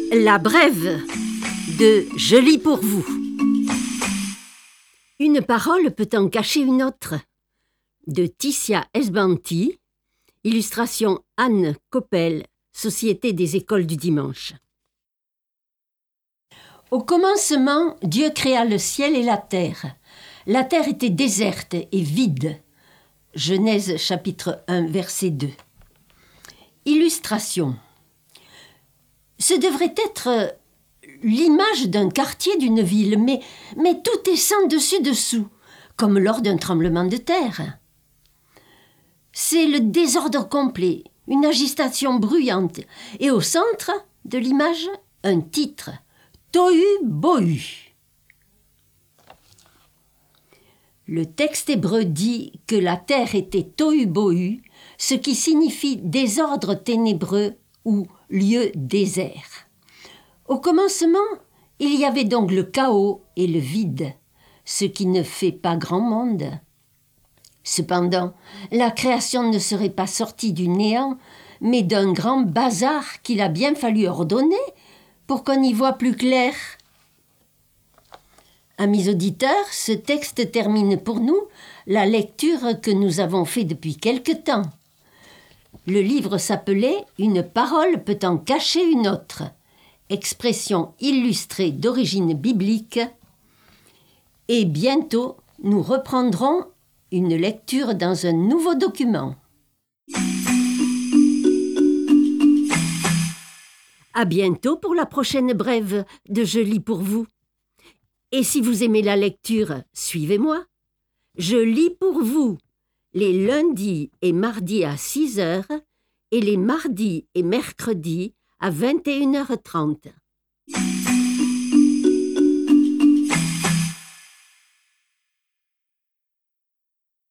La brève de Je lis pour vous. Une parole peut en cacher une autre. De Ticia Esbanti, illustration Anne Coppel, Société des écoles du dimanche. Au commencement, Dieu créa le ciel et la terre. La terre était déserte et vide. Genèse chapitre 1, verset 2. Illustration. Ce devrait être l'image d'un quartier d'une ville, mais tout est sans dessus-dessous, comme lors d'un tremblement de terre. C'est le désordre complet, une agitation bruyante, et au centre de l'image, un titre, Tohu Bohu. Le texte hébreu dit que la terre était Tohu Bohu, ce qui signifie désordre ténébreux ou lieu désert. Au commencement, il y avait donc le chaos et le vide, ce qui ne fait pas grand monde. Cependant, la création ne serait pas sortie du néant, mais d'un grand bazar qu'il a bien fallu ordonner pour qu'on y voie plus clair. Amis auditeurs, ce texte termine pour nous la lecture que nous avons faite depuis quelque temps. Le livre s'appelait « Une parole peut en cacher une autre », expression illustrée d'origine biblique. Et bientôt, nous reprendrons une lecture dans un nouveau document. À bientôt pour la prochaine brève de Je lis pour vous. Et si vous aimez la lecture, suivez-moi. Je lis pour vous les lundis et mardis à 6 heures et les mardis et mercredis à 21h30.